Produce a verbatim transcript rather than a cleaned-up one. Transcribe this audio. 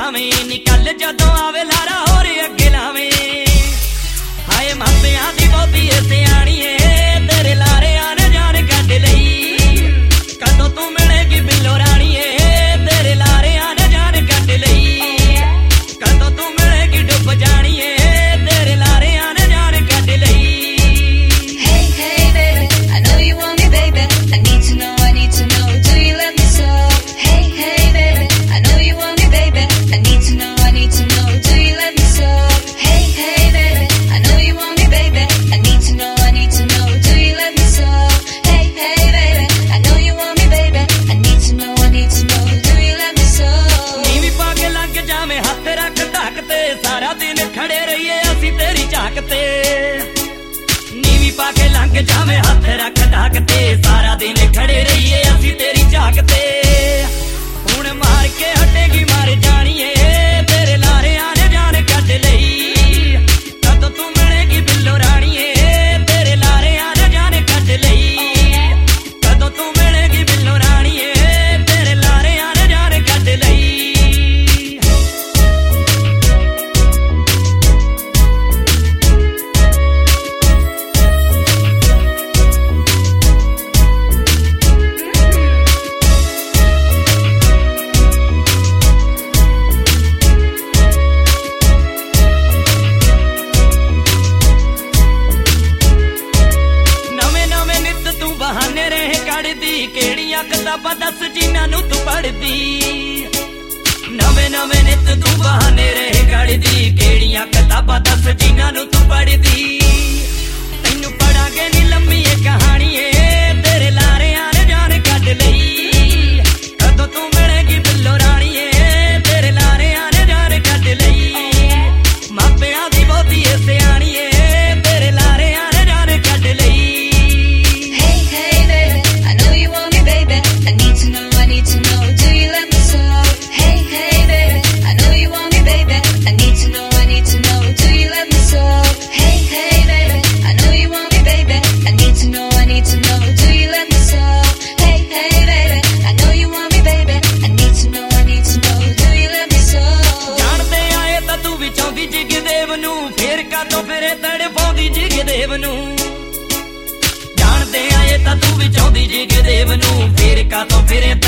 पावे निकल जदों आवे लारा होर अगे लावे हाय मापियां दी बहुती सियाणी ए तेरे लारे आने जान कट लई कदों तू मिलेगी बिल्लो रानी ए तेरे लारे आने जान कट लई कदों तू मिलेगी डुब जानी ए तेरे लारे आने जान कट लई। Hey hey baby, I know you want me baby, I need to know, I need to know, do you love me so? Hey hey baby, I know you want me baby, I need to know, I need to know, do you love me so? Hey hey baby, I know you want me baby, I need to know, I need to know, do you love me so? Hey hey baby, I know you want me baby, I need to know, I need to know, do you love me so? नीवी पाके लग जावे हाथ रख ढक ते सारा दिन खड़े रहिए असी तेरी झाक ते नीवी पाके लग जावे हाथ रख ढक ते सारा दिन खड़े रहिए असी तेरी झाक ते हुण मार के हटेगी मार जानिए तेरे लारे आने जान कट लई कदों तू मिलेगी बिल्लो रानिए तेरे लारे आने जान कट लई कदों तू मिलेगी बिल्लो रानिए तेरे लारे आने जान कट लई। बहाने रहे कड़दी केड़ियां किताबां दस जिन्हां नूं तू पढ़दी नवे नवे नित तू बहाने रहे कड़दी केड़ियां किताबां दस जिन्हां नूं तू पढ़दी तैनूं पढ़ांगे नी लम्मी ए कहानी ए तेरे लारे आने जान कट लई कदों तू मिलेगी बिल्लो रानी ए तेरे लारे आने जान कट लई मापियां दी बहुती सियाणी ए तेरे लारे आने जान कट लई। I need to know, I need to know, do you love me so? Hey, hey, baby, I know you want me, baby. I need to know, I need to know, do you love me so? Hey, hey, baby, I know you want me, baby. I need to know, I need to know, do you love me so? Hey, hey, baby, I know you want me, baby. I need to know, I need to know, do you love me so? जानते आए तां तू भी चाहुंदी जिगदेव नूं फिर कातों फिरे तड़पाउंदी जिगदेव नूं जानते आए तां तू भी चाहुंदी जिगदेव नूं फिर कातों फिरे